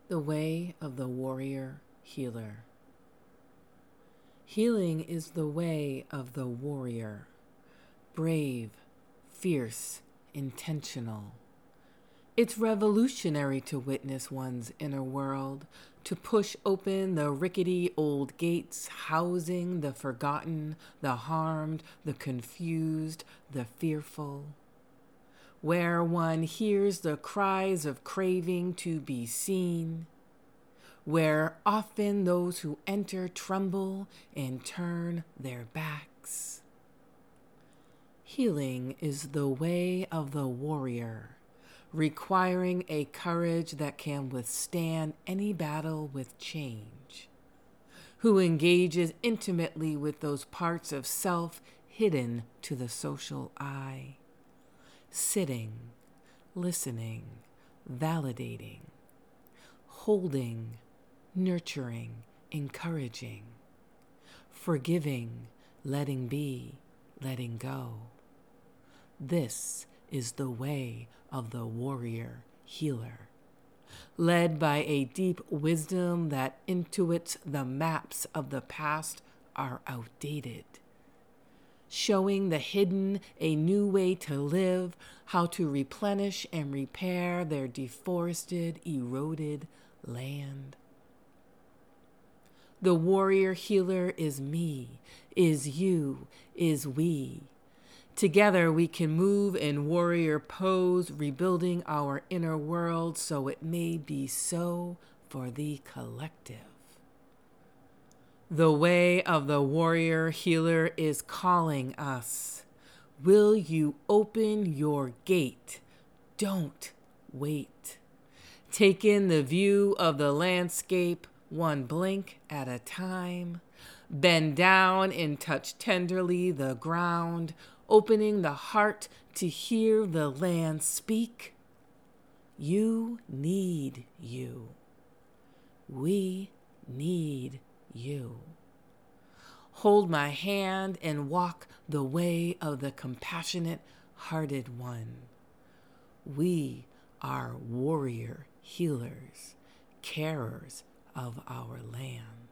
The way of the warrior healer. Healing is the way of the warrior, brave, fierce, intentional. It's revolutionary to witness one's inner world, to push open the rickety old gates housing the forgotten, the harmed, the confused, the fearful, where one hears the cries of craving to be seen, where often those who enter tremble and turn their backs. Healing is the way of the warrior, requiring a courage that can withstand any battle with change, who engages intimately with those parts of self hidden to the social eye, sitting, listening, validating, holding, nurturing, encouraging, forgiving, letting be, letting go. This is the way of the warrior healer, led by a deep wisdom that intuits the maps of the past are outdated, showing the hidden a new way to live, how to replenish and repair their deforested, eroded land. The warrior healer is me, is you, is we. Together we can move in warrior pose, rebuilding our inner world so it may be so for the collective. The way of the warrior healer is calling us. Will you open your gate? Don't wait. Take in the view of the landscape, one blink at a time. Bend down and touch tenderly the ground, opening the heart to hear the land speak. You need you. We need you. Hold my hand and walk the way of the compassionate hearted one. We are warrior healers, carers of our land.